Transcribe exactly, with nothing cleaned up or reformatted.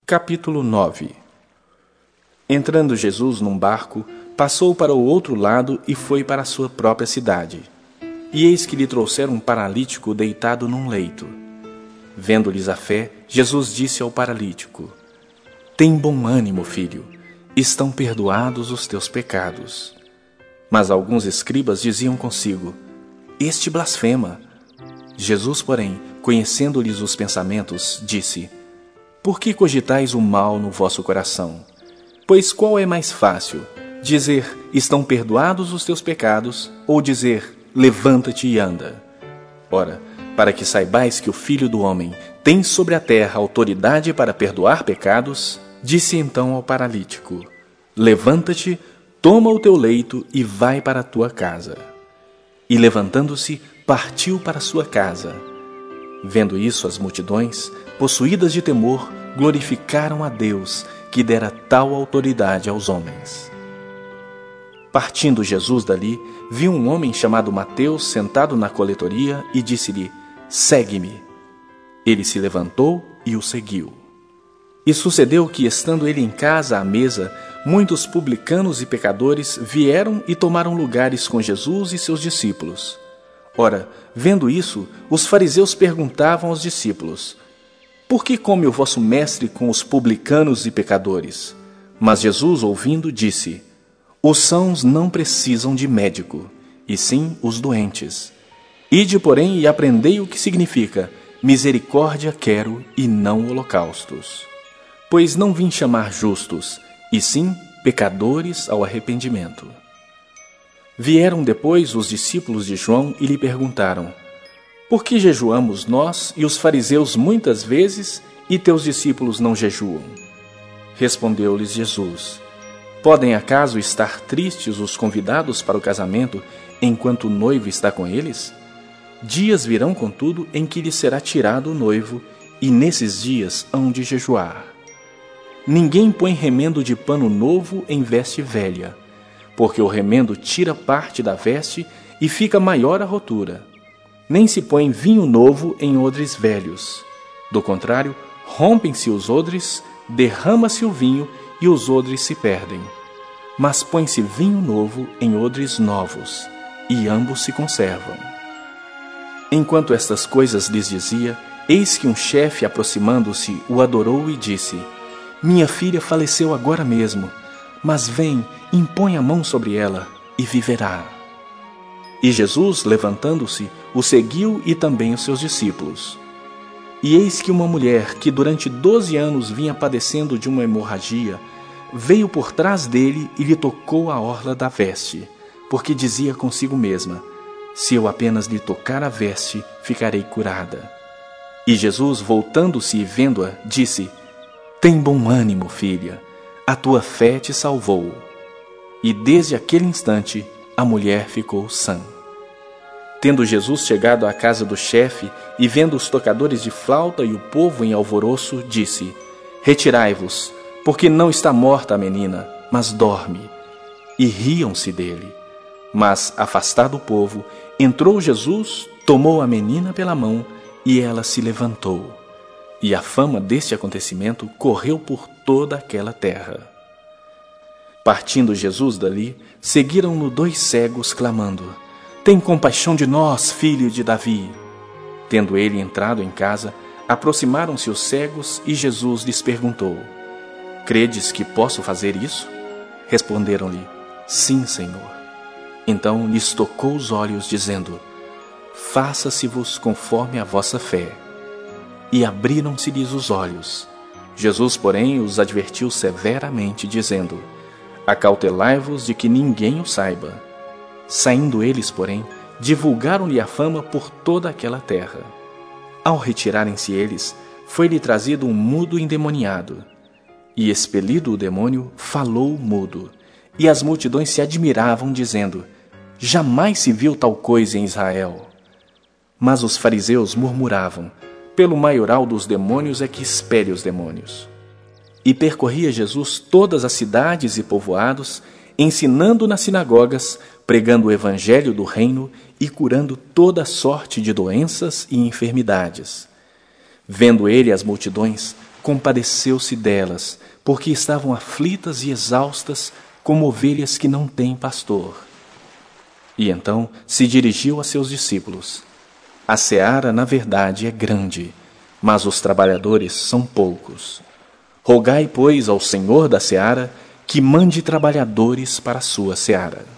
Capítulo nove. Entrando Jesus num barco, passou para o outro lado e foi para a sua própria cidade. E eis que lhe trouxeram um paralítico deitado num leito. Vendo-lhes a fé, Jesus disse ao paralítico: Tem bom ânimo, filho, estão perdoados os teus pecados. Mas alguns escribas diziam consigo: Este blasfema. Jesus, porém, conhecendo-lhes os pensamentos, disse: Por que cogitais o mal no vosso coração? Pois qual é mais fácil, dizer, estão perdoados os teus pecados, ou dizer, levanta-te e anda? Ora, para que saibais que o Filho do Homem tem sobre a terra autoridade para perdoar pecados, disse então ao paralítico: Levanta-te, toma o teu leito e vai para a tua casa. E levantando-se, partiu para a sua casa. Vendo isso, as multidões, possuídas de temor, glorificaram a Deus, que dera tal autoridade aos homens. Partindo Jesus dali, viu um homem chamado Mateus sentado na coletoria e disse-lhe: Segue-me. Ele se levantou e o seguiu. E sucedeu que, estando ele em casa à mesa, muitos publicanos e pecadores vieram e tomaram lugares com Jesus e seus discípulos. Ora, vendo isso, os fariseus perguntavam aos discípulos: Por que come o vosso mestre com os publicanos e pecadores? Mas Jesus, ouvindo, disse: Os sãos não precisam de médico, e sim os doentes. Ide, porém, e aprendei o que significa: misericórdia quero e não holocaustos. Pois não vim chamar justos, e sim pecadores ao arrependimento. Vieram depois os discípulos de João e lhe perguntaram: Por que jejuamos nós e os fariseus muitas vezes, e teus discípulos não jejuam? Respondeu-lhes Jesus: Podem acaso estar tristes os convidados para o casamento, enquanto o noivo está com eles? Dias virão, contudo, em que lhes será tirado o noivo, e nesses dias hão de jejuar. Ninguém põe remendo de pano novo em veste velha, porque o remendo tira parte da veste e fica maior a rotura. Nem se põe vinho novo em odres velhos. Do contrário, rompem-se os odres, derrama-se o vinho e os odres se perdem. Mas põe-se vinho novo em odres novos, e ambos se conservam. Enquanto estas coisas lhes dizia, eis que um chefe, aproximando-se, o adorou e disse: Minha filha faleceu agora mesmo, mas vem, impõe a mão sobre ela, e viverá. E Jesus, levantando-se, o seguiu e também os seus discípulos. E eis que uma mulher, que durante doze anos vinha padecendo de uma hemorragia, veio por trás dele e lhe tocou a orla da veste, porque dizia consigo mesma: Se eu apenas lhe tocar a veste, ficarei curada. E Jesus, voltando-se e vendo-a, disse: Tem bom ânimo, filha, a tua fé te salvou. E desde aquele instante, a mulher ficou sã. Tendo Jesus chegado à casa do chefe e vendo os tocadores de flauta e o povo em alvoroço, disse: Retirai-vos, porque não está morta a menina, mas dorme. E riam-se dele. Mas, afastado o povo, entrou Jesus, tomou a menina pela mão, e ela se levantou. E a fama deste acontecimento correu por toda aquela terra. Partindo Jesus dali, seguiram-no dois cegos, clamando: Tem compaixão de nós, filho de Davi. Tendo ele entrado em casa, aproximaram-se os cegos, e Jesus lhes perguntou: Credes que posso fazer isso? Responderam-lhe: Sim, Senhor. Então lhes tocou os olhos, dizendo: Faça-se-vos conforme a vossa fé. E abriram-se-lhes os olhos. Jesus, porém, os advertiu severamente, dizendo: Acautelai-vos de que ninguém o saiba. Saindo eles, porém, divulgaram-lhe a fama por toda aquela terra. Ao retirarem-se eles, foi-lhe trazido um mudo endemoniado. E expelido o demônio, falou o mudo. E as multidões se admiravam, dizendo: Jamais se viu tal coisa em Israel. Mas os fariseus murmuravam: Pelo maioral dos demônios é que expele os demônios. E percorria Jesus todas as cidades e povoados, ensinando nas sinagogas, pregando o evangelho do reino e curando toda sorte de doenças e enfermidades. Vendo ele as multidões, compadeceu-se delas, porque estavam aflitas e exaustas, como ovelhas que não têm pastor. E então se dirigiu a seus discípulos: A seara, na verdade, é grande, mas os trabalhadores são poucos. Rogai, pois, ao Senhor da seara que mande trabalhadores para a sua seara.